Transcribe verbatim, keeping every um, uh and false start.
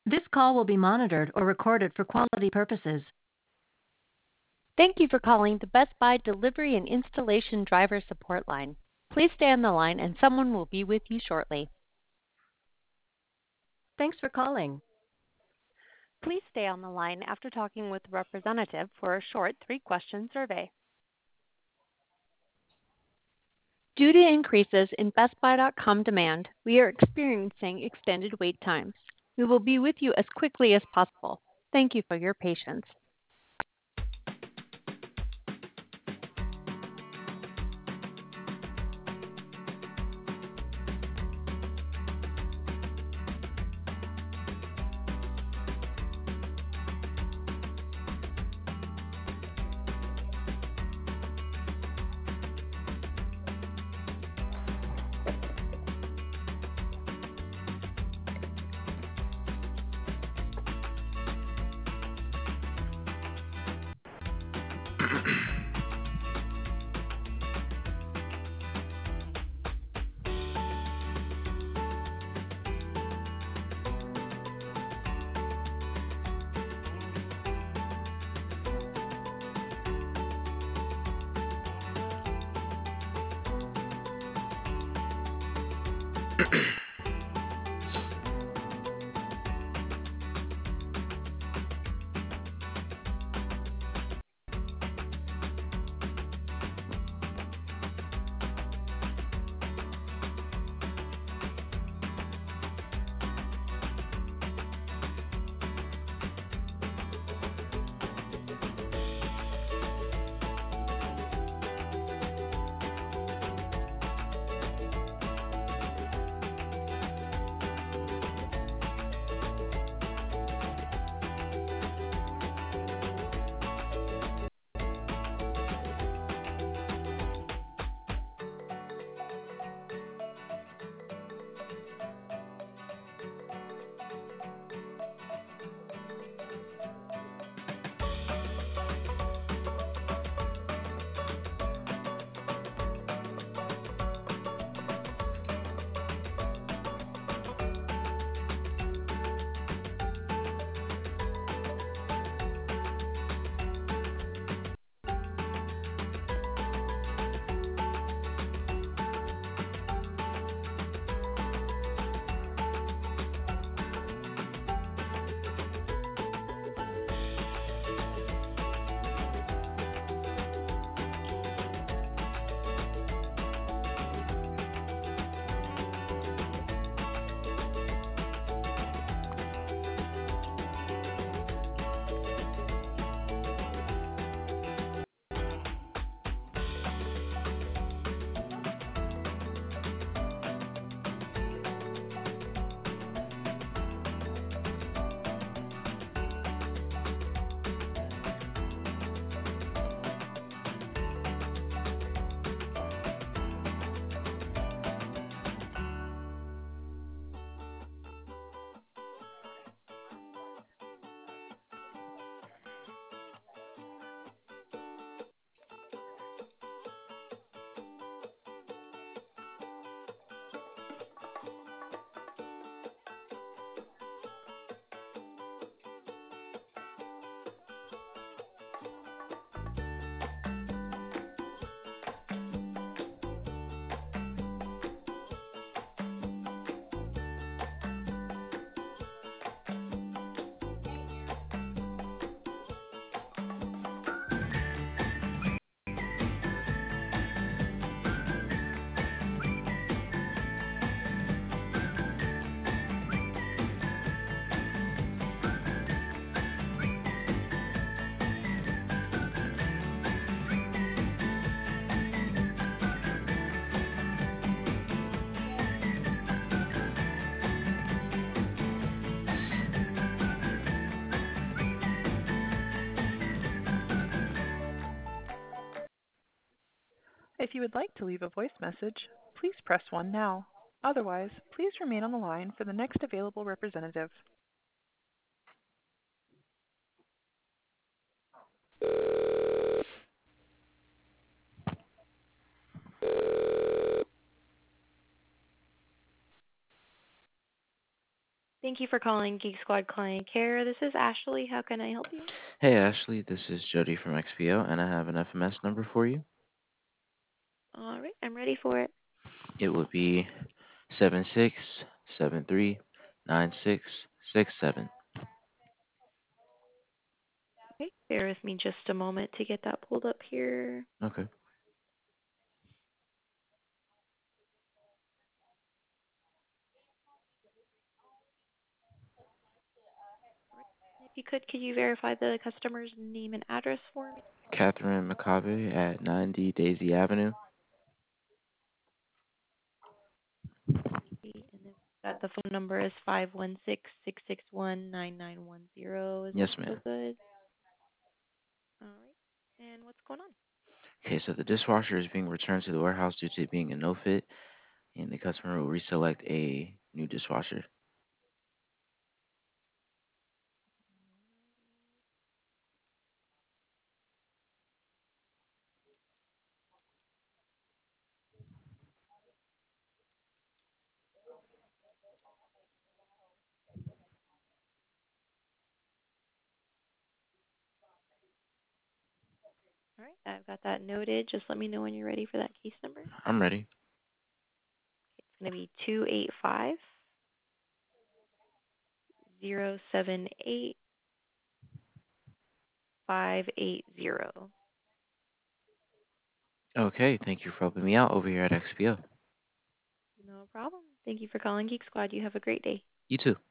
This call will be monitored or recorded for quality purposes. Thank you for calling the Best Buy Delivery and Installation Driver Support Line. Please stay on the line and someone will be with you shortly. Thanks for calling. Please stay on the line after talking with a representative for a short three-question survey. Due to increases in Best Buy dot com demand, we are experiencing extended wait times. We will be with you as quickly as possible. Thank you for your patience. If you would like to leave a voice message, please press one now. Otherwise, please remain on the line for the next available representative. Thank you for calling Geek Squad Client Care. This is Ashley. How can I help you? Hey Ashley, this is Jody from X P O, and I have an F M S number for you. All right, I'm ready for it. It would be seven six seven three nine six six seven. Okay, bear with me just a moment to get that pulled up here. Okay. If you could, could you verify the customer's name and address for me? Catherine McCabe at ninety Daisy Avenue. And then that the phone number is five one six, six six one, nine nine one zero. Is Yes, that still ma'am. good? All right. And what's going on? Okay, so the dishwasher is being returned to the warehouse due to it being a no fit, and the customer will reselect a new dishwasher. All right, I've got that noted. Just let me know when you're ready for that case number. I'm ready. It's going to be two eight five, zero seven eight, five eight zero. Okay, thank you for helping me out over here at X P O. No problem. Thank you for calling Geek Squad. You have a great day. You too.